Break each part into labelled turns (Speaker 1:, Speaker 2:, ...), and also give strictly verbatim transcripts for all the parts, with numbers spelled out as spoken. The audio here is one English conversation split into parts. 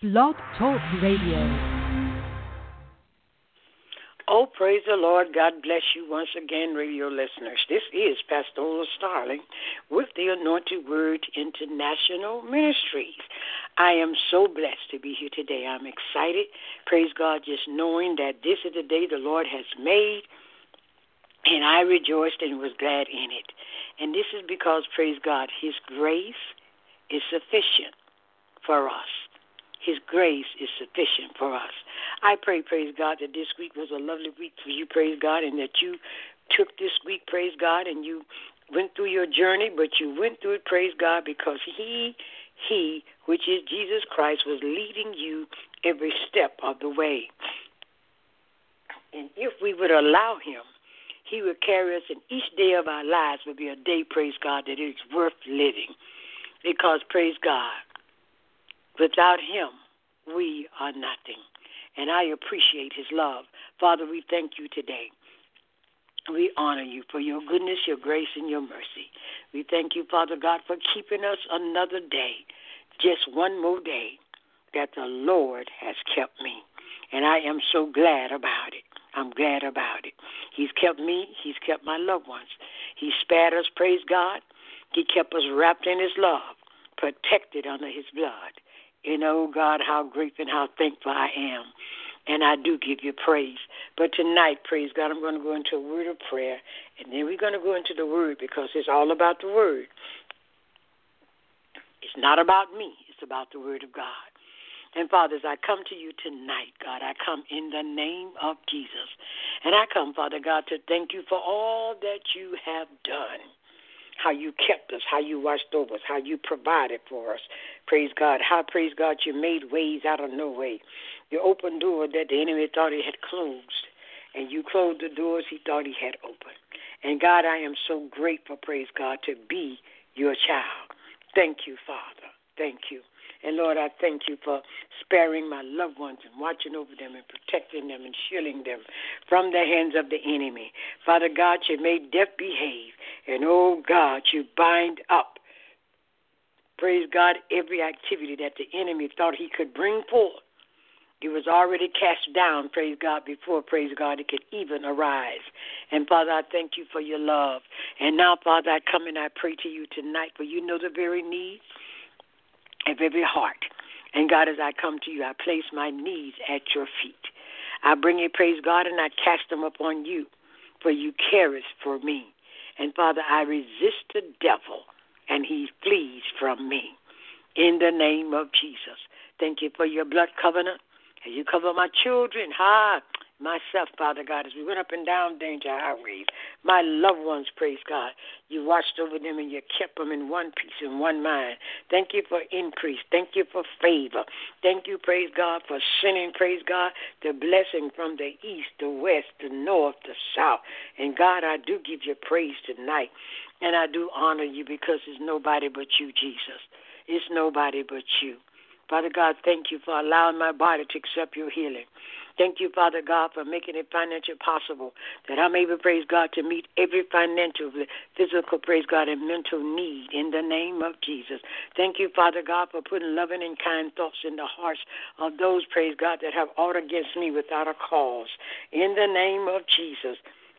Speaker 1: Blog Talk Radio.
Speaker 2: Oh, praise the Lord. God bless you once again, radio listeners. This is Pastor Ola Starling with the Anointed Word International Ministries. I am so blessed to be here today. I'm excited. Praise God, just knowing that this is the day the Lord has made, and I rejoiced and was glad in it. And this is because, praise God, His grace is sufficient for us. His grace is sufficient for us. I pray, praise God, that this week was a lovely week for you, praise God, and that you took this week, praise God, and you went through your journey, but you went through it, praise God, because He, He, which is Jesus Christ, was leading you every step of the way. And if we would allow Him, He would carry us, and each day of our lives would be a day, praise God, that is worth living. Because, praise God, without Him, we are nothing. And I appreciate His love. Father, we thank you today. We honor you for your goodness, your grace, and your mercy. We thank you, Father God, for keeping us another day, just one more day that the Lord has kept me. And I am so glad about it. I'm glad about it. He's kept me. He's kept my loved ones. He spared us, praise God. He kept us wrapped in His love, protected under His blood. You know, God, how grateful and how thankful I am. And I do give you praise. But tonight, praise God, I'm going to go into a word of prayer. And then we're going to go into the word because it's all about the word. It's not about me. It's about the word of God. And, Father, as I come to you tonight, God, I come in the name of Jesus. And I come, Father God, to thank you for all that you have done. How you kept us, how you watched over us, how you provided for us. Praise God. How, praise God, you made ways out of no way. You opened doors that the enemy thought he had closed, and you closed the doors he thought he had opened. And, God, I am so grateful, praise God, to be your child. Thank you, Father. Thank you. And, Lord, I thank you for sparing my loved ones and watching over them and protecting them and shielding them from the hands of the enemy. Father God, you made death behave. And, oh, God, you bind up, praise God, every activity that the enemy thought he could bring forth. It was already cast down, praise God, before, praise God, it could even arise. And, Father, I thank you for your love. And now, Father, I come and I pray to you tonight, for you know the very needs of every heart. And, God, as I come to you, I place my needs at your feet. I bring you, praise God, and I cast them upon you, for you carest for me. And, Father, I resist the devil, and he flees from me. In the name of Jesus. Thank you for your blood covenant. As you cover my children, ha, myself, Father God, as we went up and down danger highways, my loved ones, praise God, you watched over them and you kept them in one piece and one mind. Thank you for increase. Thank you for favor. Thank you, praise God, for sending, praise God, the blessing from the east, the west, the north, the south. And, God, I do give you praise tonight, and I do honor you because it's nobody but you, Jesus. It's nobody but you. Father God, thank you for allowing my body to accept your healing. Thank you, Father God, for making it financially possible that I'm able, praise God, to meet every financial, physical, praise God, and mental need in the name of Jesus. Thank you, Father God, for putting loving and kind thoughts in the hearts of those, praise God, that have aught against me without a cause. In the name of Jesus.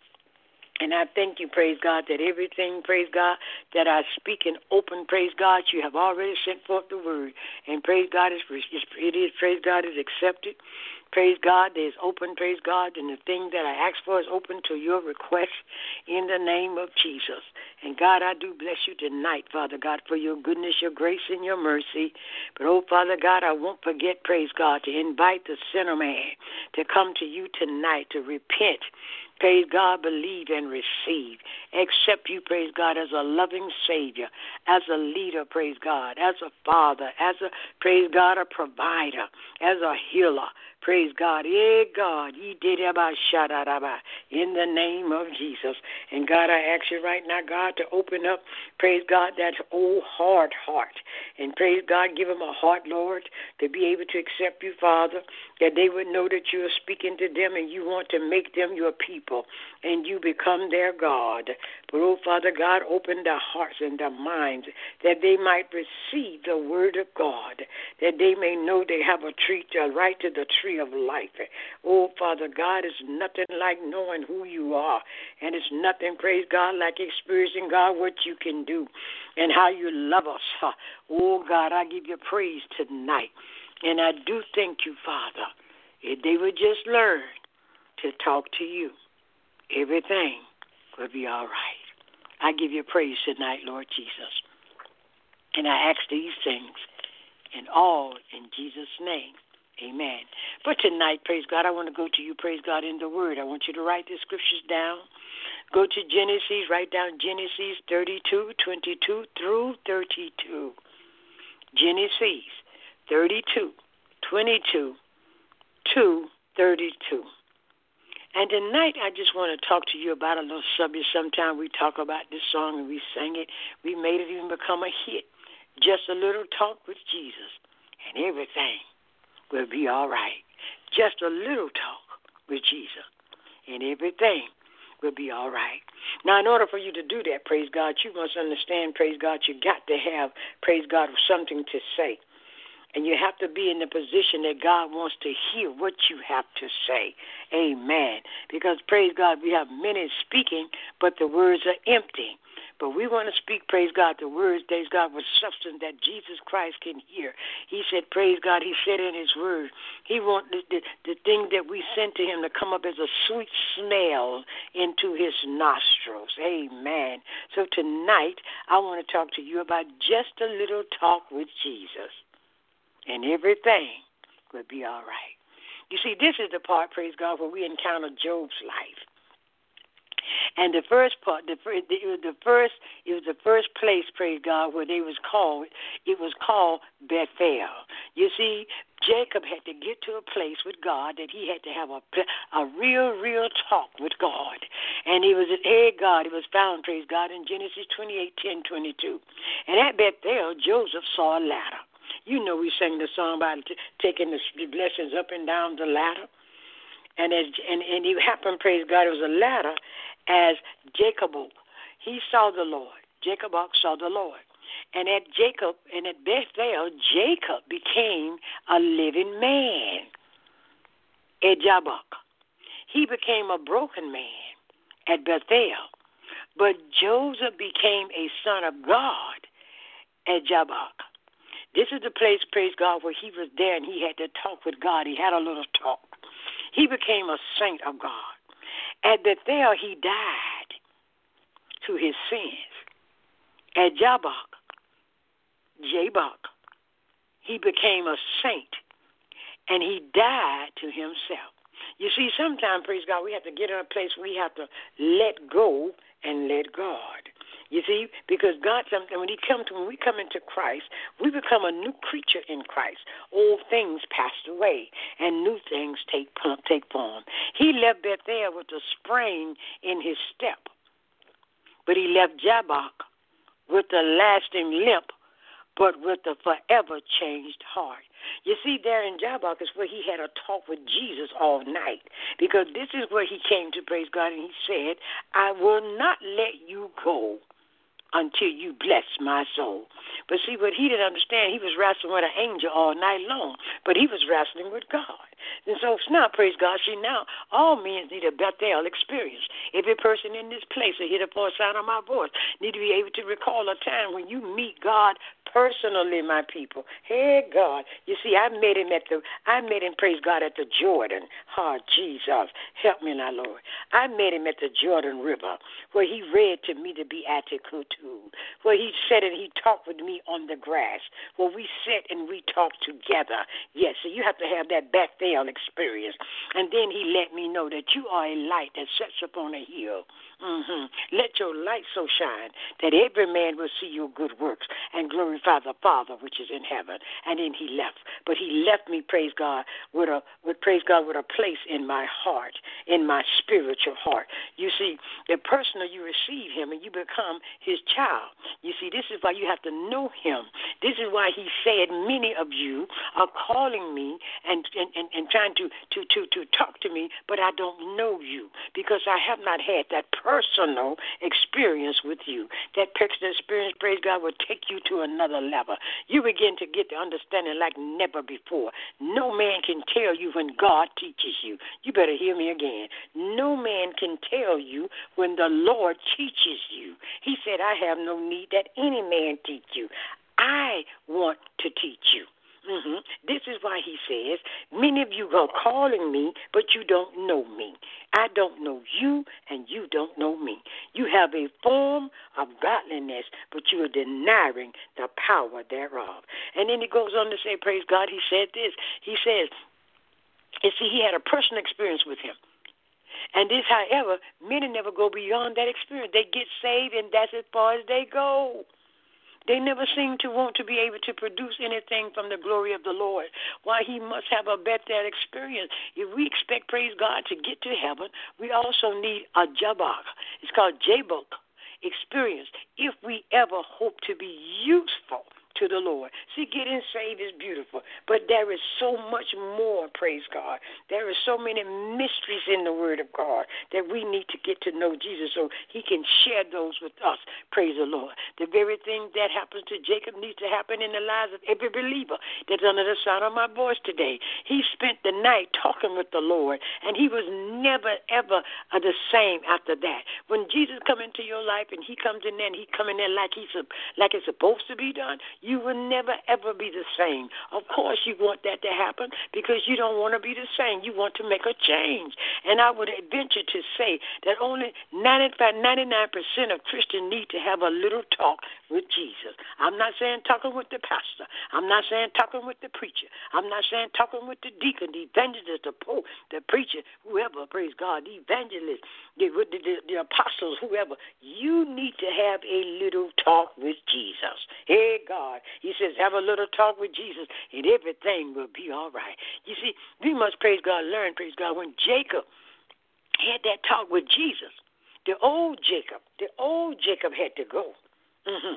Speaker 2: And I thank you, praise God, that everything, praise God, that I speak in open, praise God, you have already sent forth the word. And praise God, is it is, praise God, is accepted. Praise God, there's open, praise God, and the thing that I ask for is open to your request in the name of Jesus. And God, I do bless you tonight, Father God, for your goodness, your grace, and your mercy. But, oh, Father God, I won't forget, praise God, to invite the sinner man to come to you tonight to repent. Praise God, believe and receive. Accept you, praise God, as a loving Savior, as a leader, praise God, as a father, as a, praise God, a provider, as a healer. Praise God. Yeah, God. In the name of Jesus. And God, I ask you right now, God, God, to open up, praise God, that old hard heart. And praise God, give them a heart, Lord, to be able to accept you, Father, that they would know that you are speaking to them and you want to make them your people and you become their God. But, oh, Father God, open their hearts and their minds that they might receive the word of God, that they may know they have a tree, a right to the tree of life. Oh, Father God, it's nothing like knowing who you are, and it's nothing, praise God, like experiencing, God, what you can do and how you love us. Oh, God, I give you praise tonight, and I do thank you, Father, if they would just learn to talk to you, everything will be all right. I give you praise tonight, Lord Jesus, and I ask these things and all in Jesus' name. Amen. But tonight, praise God, I want to go to you, praise God, in the Word. I want you to write the scriptures down. Go to Genesis, write down Genesis thirty-two, twenty-two through thirty-two. Genesis thirty-two, twenty-two to thirty-two. And tonight I just want to talk to you about a little subject. Sometimes we talk about this song and we sing it. We made it even become a hit. Just a little talk with Jesus and everything will be all right. Just a little talk with Jesus and everything will be all right. Now, in order for you to do that, praise God, you must understand, praise God, you got to have, praise God, something to say. And you have to be in the position that God wants to hear what you have to say. Amen. Because, praise God, we have many speaking, but the words are empty. But we want to speak, praise God, the words, praise God, with substance that Jesus Christ can hear. He said, praise God, he said in his word, he wants the, the, the thing that we sent to him to come up as a sweet smell into his nostrils. Amen. So tonight, I want to talk to you about just a little talk with Jesus. And everything will be all right. You see, this is the part, praise God, where we encounter Job's life. And the first part, the first, it was the first, it was the first place, praise God, where they was called. It was called Bethel. You see, Jacob had to get to a place with God that he had to have a a real, real talk with God. And he was at hey God. It was found, praise God, in Genesis twenty-eight, ten, twenty-two. And at Bethel, Joseph saw a ladder. You know, we sang the song about t- taking the blessings up and down the ladder. And as and, and it happened, praise God, it was a ladder as Jacob, he saw the Lord. Jacob saw the Lord. And at Jacob, and at Bethel, Jacob became a living man. At Jabbok, he became a broken man at Bethel. But Joseph became a son of God at Jabbok. This is the place, praise God, where he was there and he had to talk with God. He had a little talk. He became a saint of God. At Bethel, he died to his sins. At Jabbok, Jabbok, he became a saint and he died to himself. You see, sometimes, praise God, we have to get in a place where we have to let go and let God. You see, because God, something when He comes to when we come into Christ, we become a new creature in Christ. Old things passed away, and new things take take form. He left Bethel with a sprain in his step, but he left Jabbok with a lasting limp, but with a forever changed heart. You see, there in Jabbok is where he had a talk with Jesus all night, because this is where he came to praise God, and he said, I will not let you go until you bless my soul. But see, what he didn't understand, he was wrestling with an angel all night long, but he was wrestling with God. And so now, praise God, see, now all men need a Bethel experience. Every person in this place that hear the voice sound of my voice need to be able to recall a time when you meet God personally, my people. Hey, God. You see, I met him at the, I met him, praise God, at the Jordan. Oh, Jesus. Help me now, Lord. I met him at the Jordan River, where he read to me the Beatitude, where he sat and he talked with me on the grass, where we sat and we talked together. Yes, so you have to have that Bethel hell experience. And then he let me know that you are a light that sets upon a hill. Mm-hmm. Let your light so shine that every man will see your good works and glorify the Father which is in heaven. And then he left. But he left me, praise God, with a with praise God with a place in my heart, in my spiritual heart. You see, the personal you receive him and you become his child. You see, this is why you have to know him. This is why he said, many of you are calling me and and, and, and trying to, to, to, to talk to me, but I don't know you because I have not had that personal experience with you. That personal experience, praise God, will take you to another level. You begin to get the understanding like never before. No man can tell you when God teaches you. You better hear me again. No man can tell you when the Lord teaches you. He said, I have no need that any man teach you. I want to teach you. Mm-hmm. This is why he says, many of you are calling me, but you don't know me. I don't know you, and you don't know me. You have a form of godliness, but you are denying the power thereof. And then he goes on to say, praise God, he said this. He says, you see, he had a personal experience with him. And this, however, many never go beyond that experience. They get saved, and that's as far as they go. They never seem to want to be able to produce anything from the glory of the Lord. Why he must have a better experience. If we expect, praise God, to get to heaven, we also need a Jabok. It's called Jabok experience if we ever hope to be useful to the Lord. See, getting saved is beautiful, but there is so much more, praise God. There are so many mysteries in the Word of God that we need to get to know Jesus so he can share those with us, praise the Lord. The very thing that happens to Jacob needs to happen in the lives of every believer that's under the sound of my voice today. He spent the night talking with the Lord, and he was never, ever uh, the same after that. When Jesus comes into your life and he comes in there and he comes in there like, he's a, like it's supposed to be done, you will never, ever be the same. Of course you want that to happen because you don't want to be the same. You want to make a change. And I would venture to say that only ninety-five, ninety-nine percent of Christians need to have a little talk with Jesus. I'm not saying talking with the pastor. I'm not saying talking with the preacher. I'm not saying talking with the deacon, the evangelist, the pope, the preacher, whoever, praise God, the evangelist, the, the, the, the apostles, whoever. You need to have a little talk with Jesus. Hey, God. He says, have a little talk with Jesus, and everything will be all right. You see, we must, praise God, learn, praise God, when Jacob had that talk with Jesus, the old Jacob, the old Jacob had to go. Mm-hmm.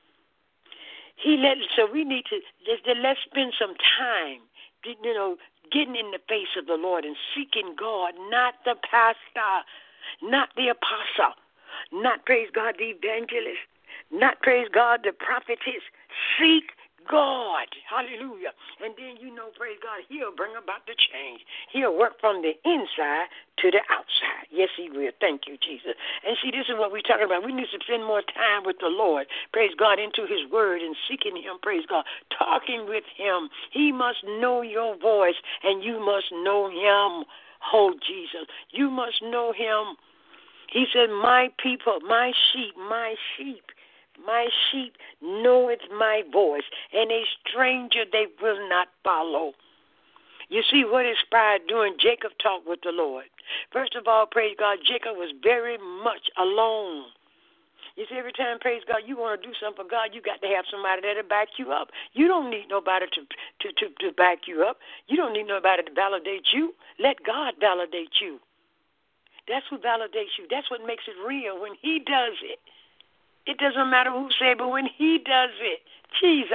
Speaker 2: He let, so we need to, let's, let's spend some time, you know, getting in the face of the Lord and seeking God, not the pastor, not the apostle, not, praise God, the evangelist, not, praise God, the prophetess. Seek God. Hallelujah. And then, you know, praise God, he'll bring about the change. He'll work from the inside to the outside. Yes, he will. Thank you, Jesus. And see, this is what we're talking about. We need to spend more time with the Lord, praise God, into his word and seeking him, praise God, talking with him. He must know your voice, and you must know him. Oh, Jesus, you must know him. He said, my people, my sheep, my sheep. My sheep knoweth my voice, and a stranger they will not follow. You see what inspired doing Jacob talk with the Lord. First of all, praise God, Jacob was very much alone. You see, every time, praise God, you want to do something for God, you got to have somebody there to back you up. You don't need nobody to, to, to, to back you up. You don't need nobody to validate you. Let God validate you. That's who validates you. That's what makes it real when he does it. It doesn't matter who said, but when he does it, Jesus,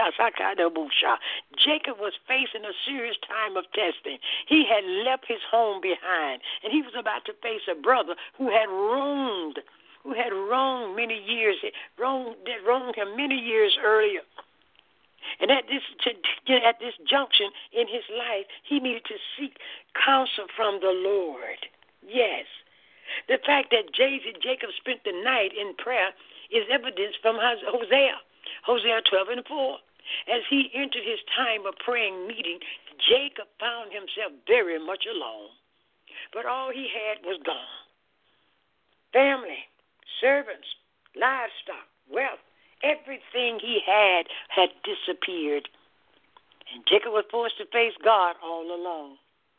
Speaker 2: Jacob was facing a serious time of testing. He had left his home behind, and he was about to face a brother who had wronged, who had wronged many years, wronged, wronged him many years earlier. And at this at this junction in his life, he needed to seek counsel from the Lord. Yes. The fact that Jacob spent the night in prayer is evidence from Hosea, Hosea twelve and four. As he entered his time of praying meeting, Jacob found himself very much alone. But all he had was gone. Family, servants, livestock, wealth, everything he had had disappeared. And Jacob was forced to face God all alone.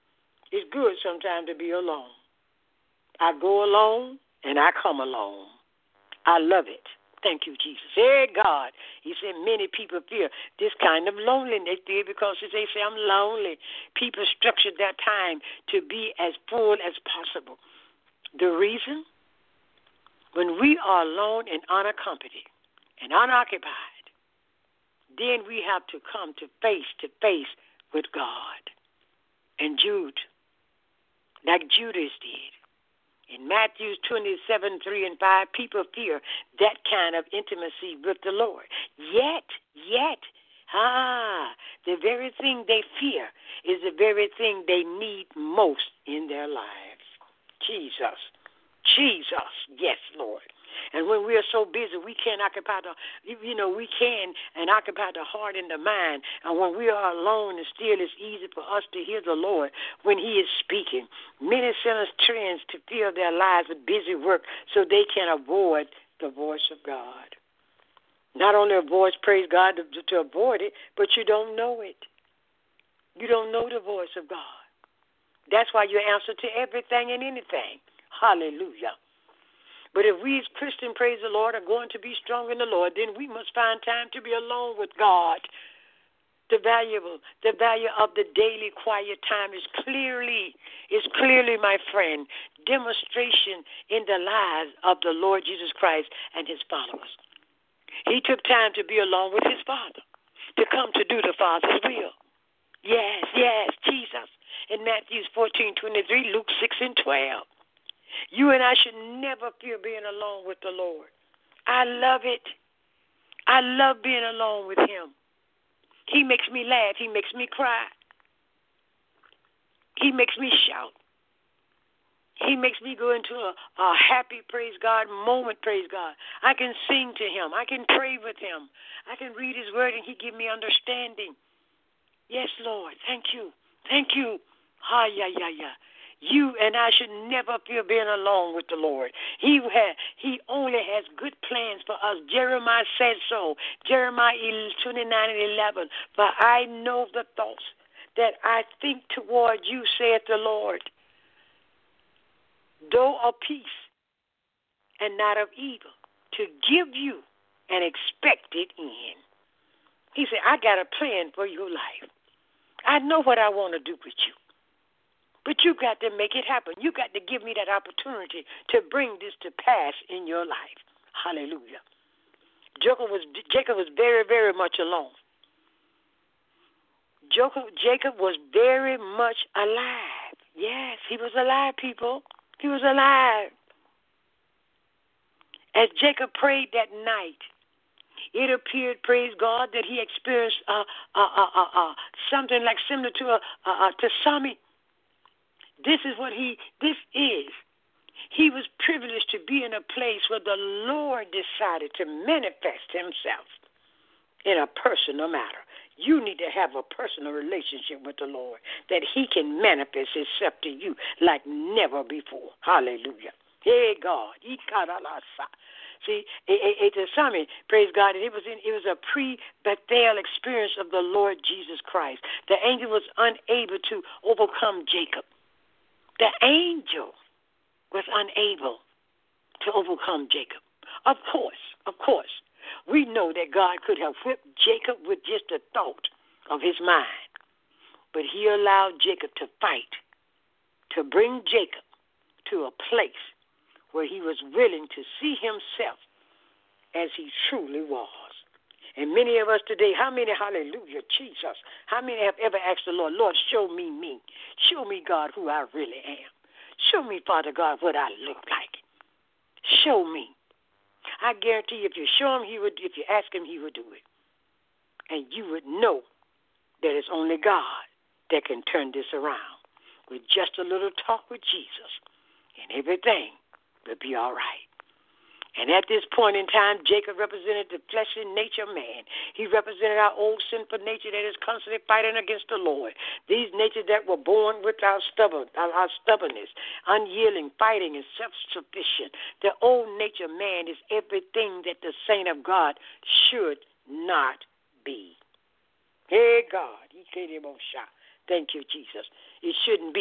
Speaker 2: It's good sometimes to be alone. I go alone and I come alone. I love it. Thank you, Jesus. Hey, God. He said many people fear this kind of loneliness fear because they say, I'm lonely. People structure their time to be as full as possible. The reason? When we are alone and unaccompanied and unoccupied, then we have to come to face to face with God. And Jude, like Judas did, in Matthew twenty-seven, three and five, people fear that kind of intimacy with the Lord. Yet, yet, ah, the very thing they fear is the very thing they need most in their lives. Jesus. Jesus. Yes, Lord. And when we are so busy, we can't occupy the, you know, we can and occupy the heart and the mind. And when we are alone and still, it's easy for us to hear the Lord when he is speaking. Many sinners trends to fill their lives with busy work so they can avoid the voice of God. Not only avoid, praise God, to, to avoid it, but you don't know it. You don't know the voice of God. That's why you answer to everything and anything. Hallelujah. But if we as Christians, praise the Lord, are going to be strong in the Lord, then we must find time to be alone with God. The valuable, the value of the daily quiet time is clearly, is clearly, my friend, demonstration in the lives of the Lord Jesus Christ and his followers. He took time to be alone with his Father, to come to do the Father's will. Yes, yes, Jesus. In Matthew fourteen, twenty-three, Luke six and twelve. You and I should never fear being alone with the Lord. I love it. I love being alone with him. He makes me laugh. He makes me cry. He makes me shout. He makes me go into a, a happy, praise God, moment, praise God. I can sing to him. I can pray with him. I can read his word and he give me understanding. Yes, Lord. Thank you. Thank you. Ha, yeah, yeah, yeah. You and I should never fear being alone with the Lord. He had, he only has good plans for us. Jeremiah said so. Jeremiah twenty-nine and eleven. For I know the thoughts that I think toward you, saith the Lord, though of peace and not of evil, to give you an expected end. He said, I got a plan for your life. I know what I want to do with you. But you got to make it happen. You got to give me that opportunity to bring this to pass in your life. Hallelujah. Jacob was, Jacob was very, very much alone. Jacob, Jacob was very much alive. Yes, he was alive, people. He was alive. As Jacob prayed that night, it appeared, praise God, that he experienced uh, uh, uh, uh, uh, something like similar to a uh, uh, to Sami. This is what he, this is. He was privileged to be in a place where the Lord decided to manifest himself in a personal matter. You need to have a personal relationship with the Lord that he can manifest himself to you like never before. Hallelujah. Hey, God. See, it's a summit, praise God. It was in, it was a pre-Bethel experience of the Lord Jesus Christ. The angel was unable to overcome Jacob. The angel was unable to overcome Jacob. Of course, of course, we know that God could have whipped Jacob with just a thought of his mind. But he allowed Jacob to fight, to bring Jacob to a place where he was willing to see himself as he truly was. And many of us today, how many, hallelujah, Jesus, how many have ever asked the Lord, Lord, show me me. Show me, God, who I really am. Show me, Father God, what I look like. Show me. I guarantee you, if you show him, he would, if you ask him, he would do it. And you would know that it's only God that can turn this around. With just a little talk with Jesus, and everything will be all right. And at this point in time, Jacob represented the fleshly nature man. He represented our old sinful nature that is constantly fighting against the Lord. These natures that were born with our, stubborn, our stubbornness, unyielding, fighting, and self-sufficient. The old nature man is everything that the saint of God should not be. Hey, God. Thank you, Jesus. It shouldn't be.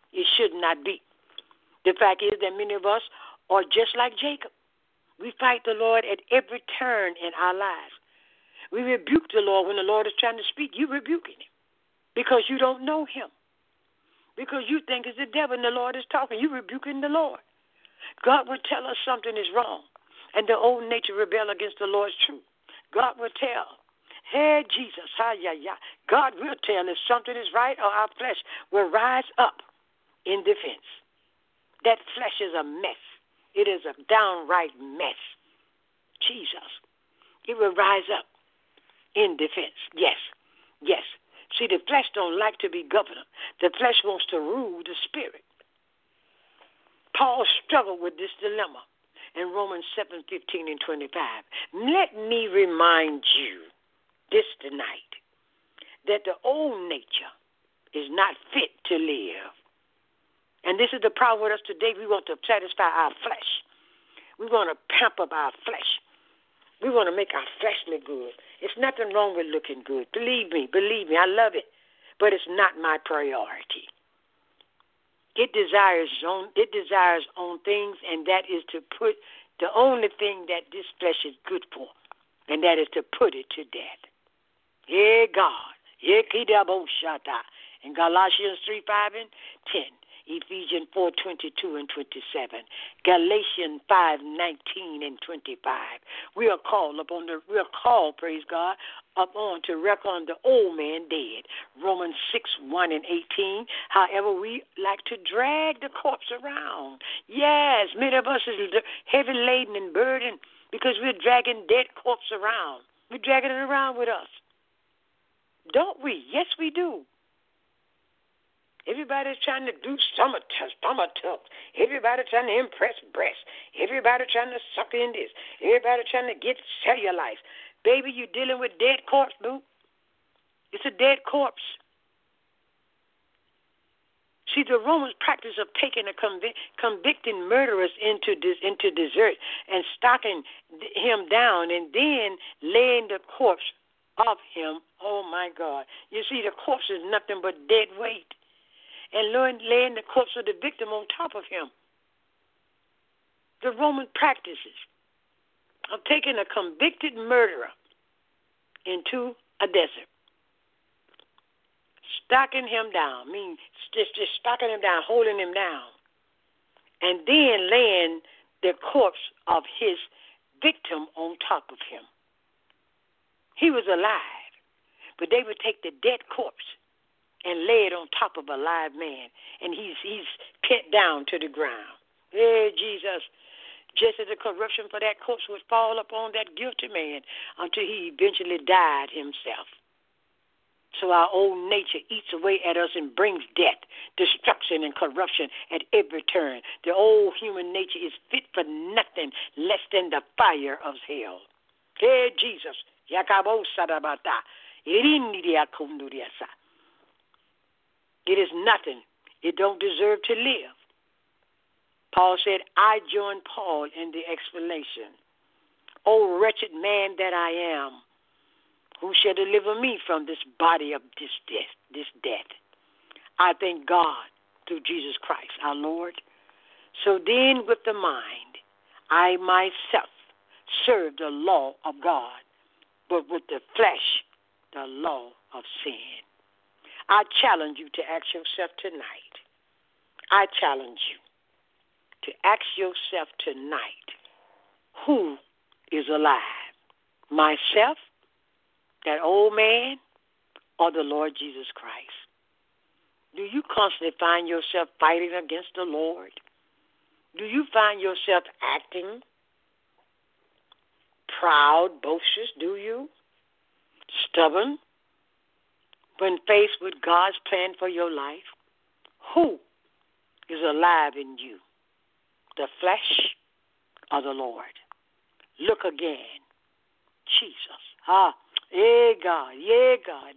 Speaker 2: It should not be. The fact is that many of us are just like Jacob. We fight the Lord at every turn in our lives. We rebuke the Lord when the Lord is trying to speak. You rebuking him because you don't know him. Because you think it's the devil and the Lord is talking. You rebuking the Lord. God will tell us something is wrong, and the old nature rebel against the Lord's truth. God will tell. Hey, Jesus, hi, yeah, yeah. God will tell if something is right, or our flesh will rise up in defense. That flesh is a mess. It is a downright mess. Jesus. It will rise up in defense. Yes, yes. See, the flesh don't like to be governed. The flesh wants to rule the spirit. Paul struggled with this dilemma in Romans seven, fifteen and twenty-five. Let me remind you this tonight that the old nature is not fit to live. And this is the problem with us today. We want to satisfy our flesh. We want to pamp up our flesh. We want to make our flesh look good. It's nothing wrong with looking good. Believe me, believe me, I love it. But it's not my priority. It desires on it desires on things, and that is to put the only thing that this flesh is good for, and that is to put it to death. Yeah, God. Yeah, in Galatians three, five, and ten. Ephesians four, twenty-two and twenty-seven. Galatians five, nineteen and twenty-five. We are called upon the we are called, praise God, upon to reckon the old man dead. Romans six, one and eighteen. However, we like to drag the corpse around. Yes, many of us is heavy laden and burdened because we're dragging dead corpse around. We're dragging it around with us. Don't we? Yes, we do. Everybody's trying to do stomach tucks, stomach tucks. Everybody trying to impress breasts. Everybody trying to suck in this. Everybody trying to get cellulite. Baby, you dealing with dead corpse, boo. It's a dead corpse. See, the Romans practice of taking a convic- convicting murderers into this, into desert and stocking him down and then laying the corpse of him. Oh, my God. You see, the corpse is nothing but dead weight. And laying the corpse of the victim on top of him. The Roman practices of taking a convicted murderer into a desert, stocking him down, I mean, just, just stocking him down, holding him down, and then laying the corpse of his victim on top of him. He was alive, but they would take the dead corpse and lay it on top of a live man, and he's he's pinned down to the ground. Hey, Jesus, just as the corruption for that corpse would fall upon that guilty man until he eventually died himself. So our old nature eats away at us and brings death, destruction, and corruption at every turn. The old human nature is fit for nothing less than the fire of hell. Hey, Jesus, Yakabo Sadabata, Irindiakundudiasa. It is nothing. It don't deserve to live. Paul said, I join Paul in the explanation. O wretched man that I am, who shall deliver me from this body of this death, this death? I thank God through Jesus Christ, our Lord. So then with the mind, I myself serve the law of God, but with the flesh, the law of sin. I challenge you to ask yourself tonight. I challenge you to ask yourself tonight, who is alive? Myself, that old man, or the Lord Jesus Christ? Do you constantly find yourself fighting against the Lord? Do you find yourself acting proud, boastful? Do you? Stubborn? When faced with God's plan for your life, who is alive in you? The flesh or the Lord? Look again. Jesus. Ah, yeah, God. Yeah, God.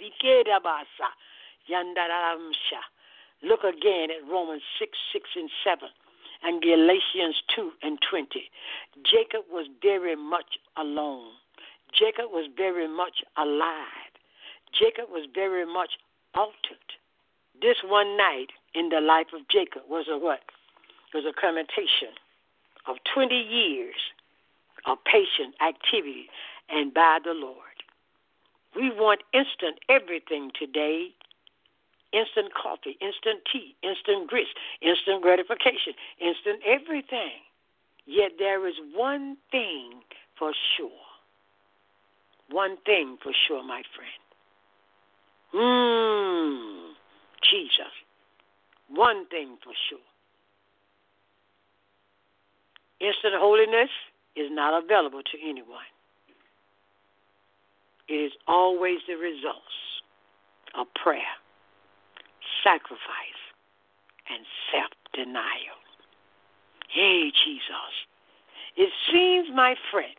Speaker 2: Look again at Romans six, six, and seven, and Galatians two and twenty. Jacob was very much alone. Jacob was very much alive. Jacob was very much altered. This one night, in the life of Jacob was a what? Was a culmination of twenty years of patient activity and by the Lord. We want instant everything today. Instant coffee, instant tea, instant grits, instant gratification, instant everything. Yet there is one thing for sure. One thing for sure, my friend. Mmm, Jesus. One thing for sure. Instant holiness is not available to anyone. It is always the results of prayer, sacrifice, and self-denial. Hey, Jesus. It seems, my friend,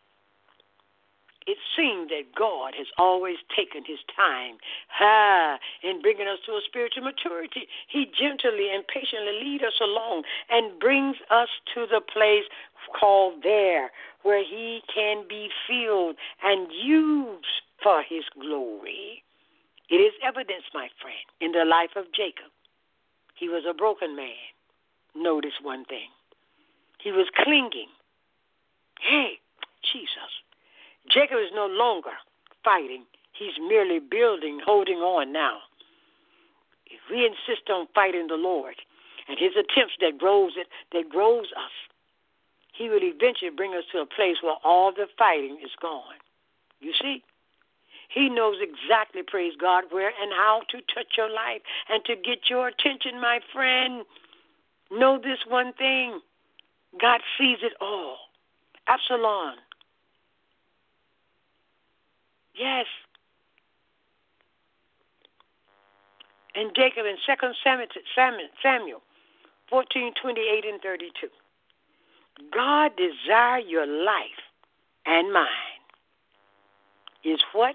Speaker 2: it seems that God has always taken his time ah, in bringing us to a spiritual maturity. He gently and patiently leads us along and brings us to the place called there, where he can be filled and used for his glory. It is evidence, my friend, in the life of Jacob. He was a broken man. Notice one thing. He was clinging. Hey, Jesus. Jacob is no longer fighting. He's merely building, holding on now. If we insist on fighting the Lord and his attempts that grows it, that grows us, he will eventually bring us to a place where all the fighting is gone. You see? He knows exactly, praise God, where and how to touch your life and to get your attention, my friend. Know this one thing. God sees it all. Absalom. Yes. And Jacob in Second Samuel fourteen, twenty-eight and thirty-two. God desire your life and mine. Is what?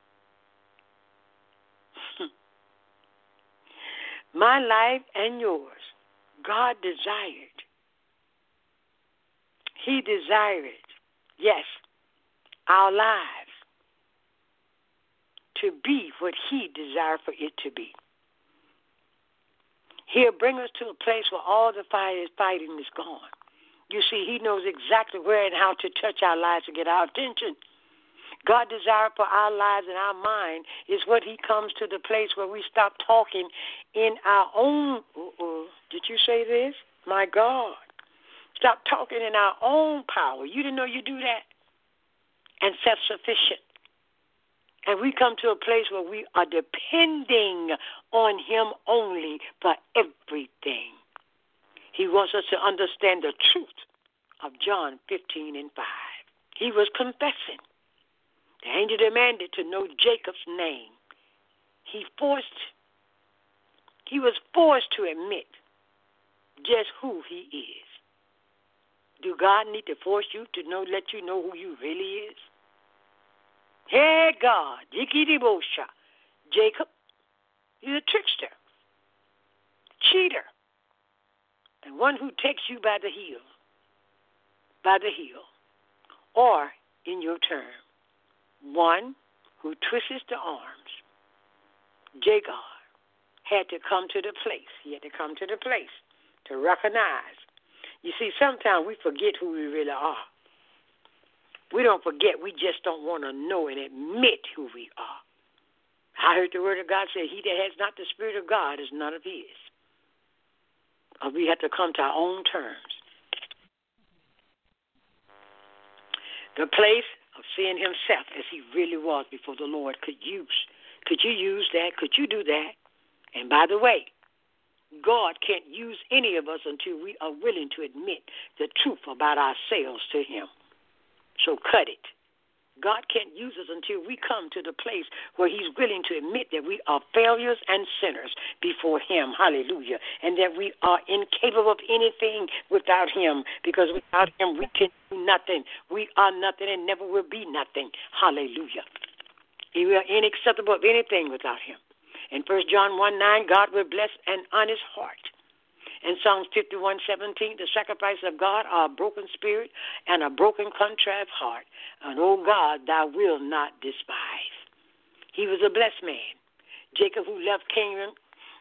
Speaker 2: My life and yours. God desired. He desired, yes, our lives to be what he desired for it to be. He'll bring us to a place where all the fire is fighting is gone. You see, he knows exactly where and how to touch our lives to get our attention. God's desire for our lives and our mind is what he comes to the place where we stop talking in our own, uh-uh, did you say this? My God. Stop talking in our own power. You didn't know you do that. And self-sufficient. And we come to a place where we are depending on him only for everything. He wants us to understand the truth of John fifteen and five. He was confessing. The angel demanded to know Jacob's name. He forced, he was forced to admit just who he is. Do God need to force you to know, let you know who you really is? Hey, God, Jacob, you're a trickster, cheater, and one who takes you by the heel, by the heel, or in your turn, one who twists the arms. Jacob had to come to the place. He had to come to the place to recognize. You see, sometimes we forget who we really are. We don't forget. We just don't want to know and admit who we are. I heard the word of God say, he that has not the Spirit of God is none of his. Or we have to come to our own terms. The place of seeing himself as he really was before the Lord could use. Could you use that? Could you do that? And by the way, God can't use any of us until we are willing to admit the truth about ourselves to him. So cut it. God can't use us until we come to the place where he's willing to admit that we are failures and sinners before him. Hallelujah. And that we are incapable of anything without him, because without him we can do nothing. We are nothing and never will be nothing. Hallelujah. We are inacceptable of anything without him. In First John one nine, God will bless an honest heart. In Psalms fifty-one seventeen, the sacrifice of God are a broken spirit and a broken contrite heart. And, oh God, thou wilt not despise. He was a blessed man. Jacob, who left Canaan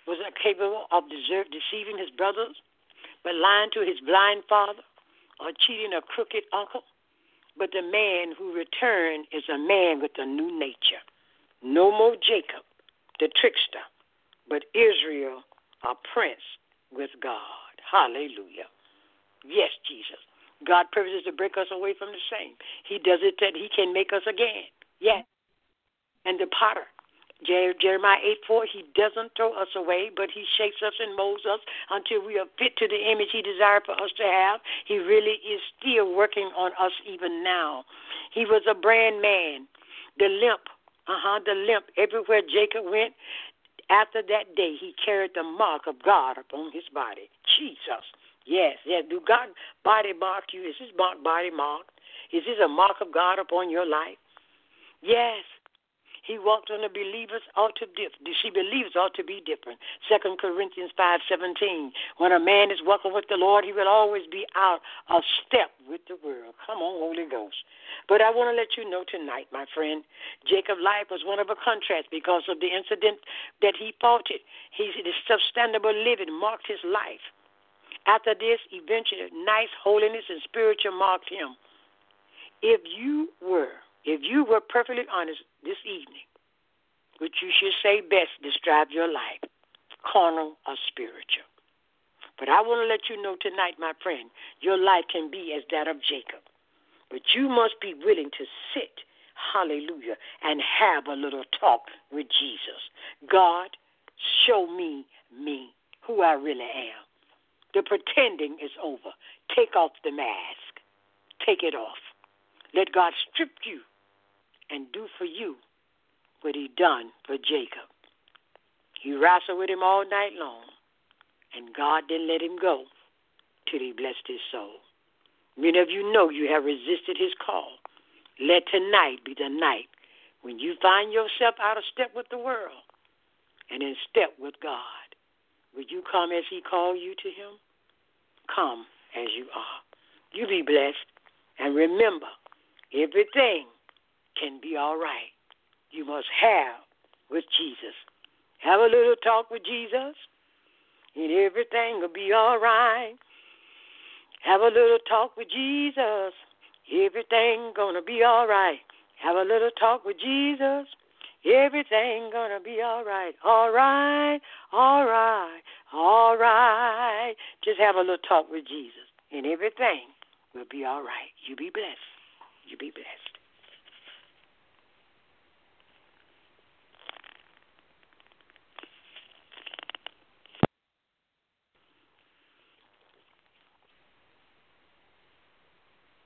Speaker 2: was capable of desert, deceiving his brothers, but lying to his blind father, or cheating a crooked uncle. But the man who returned is a man with a new nature. No more Jacob, the trickster, but Israel, a prince with God. Hallelujah. Yes, Jesus. God purposes to break us away from the same. He does it that he can make us again. Yes. And the potter, Jeremiah eight four, he doesn't throw us away, but he shapes us and molds us until we are fit to the image he desired for us to have. He really is still working on us even now. He was a brand man. The limp, uh-huh, the limp, everywhere Jacob went, after that day, he carried the mark of God upon his body. Jesus. Yes, yes. Do God body mark you? Is his body marked? Is this a mark of God upon your life? Yes. He walked on the believers ought to different. See, believers ought to be different. Second Corinthians five seventeen. When a man is walking with the Lord, he will always be out of step with the world. Come on, Holy Ghost. But I want to let you know tonight, my friend, Jacob's life was one of a contrast because of the incident that he faulted. His substandable living marked his life. After this, eventually, nice holiness and spiritual marked him. If you were If you were perfectly honest this evening, which you should say best describes your life, carnal or spiritual. But I want to let you know tonight, my friend, your life can be as that of Jacob. But you must be willing to sit, hallelujah, and have a little talk with Jesus. God, show me me, who I really am. The pretending is over. Take off the mask. Take it off. Let God strip you and do for you what he done for Jacob. He wrestled with him all night long, and God didn't let him go till he blessed his soul. Many of you know you have resisted his call. Let tonight be the night when you find yourself out of step with the world and in step with God. Will you come as he called you to him? Come as you are. You be blessed, and remember, everything can be all right. You must have with Jesus. Have a little talk with Jesus, and everything will be all right. Have a little talk with Jesus. Everything gonna be all right. Have a little talk with Jesus. Everything gonna be all right. All right, all right, all right. Just have a little talk with Jesus, and everything will be all right. You be blessed. You be blessed.